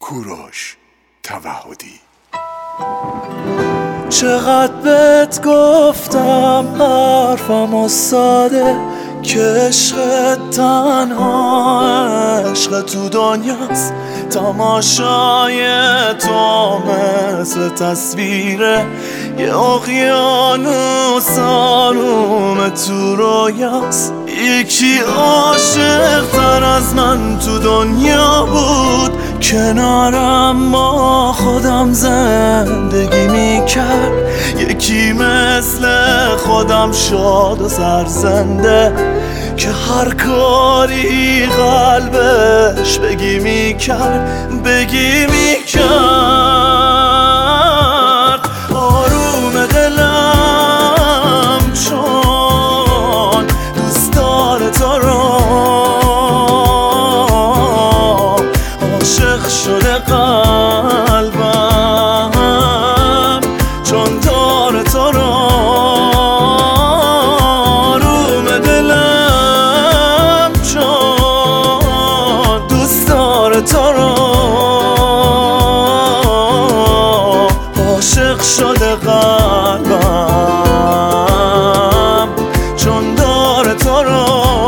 کوروش توحدی. چقدر بهت گفتم حرفم ساده که عشق تنها عشق تو دنیاست، تماشای تو مثل تصویره یه اقیانوس آروم تو رویاست. یکی عاشق تر از من تو دنیا بود، کنارم با خودم زندگی میکرد. یکی مثل خودم شاد و سرزنده که هر کاری قلبش بگی میکرد آروم دلم چون دوست داره تو رو، عاشق شده قلبم چون داره تو رو. آروم دلم چون دوست داره تو رو، عاشق شده قلبم چون داره تو رو.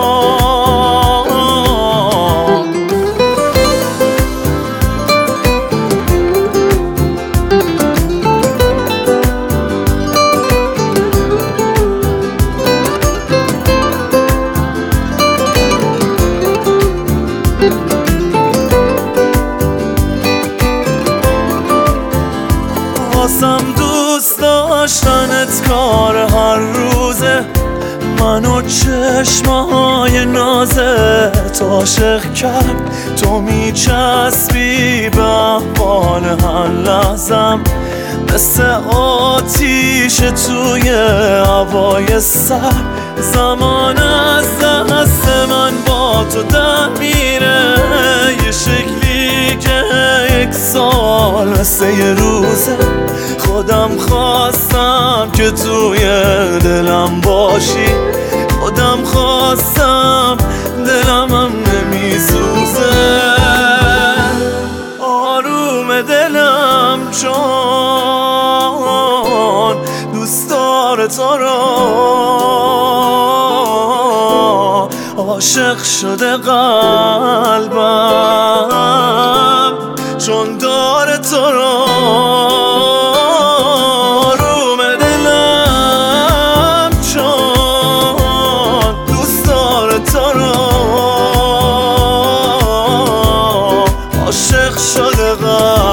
واسم دوست داشتنت کار هر روزه، منو چشمهای نازت عاشق کرد. تو میچسبی به احوال هر لحظم، مثل آتیش توی هوای سر. زمان از دست من با تو در میره، یه شکلی که یک سال مثل یه روزه. خودم خواستم که توی دلم باشی، خودم خواستم دلم هم نمیسوزه. آروم دلم چون دوست داره تو رو، عاشق شده قلبم چون داره تو رو. آروم دلم چون دوست داره تو رو، عاشق شده قلبم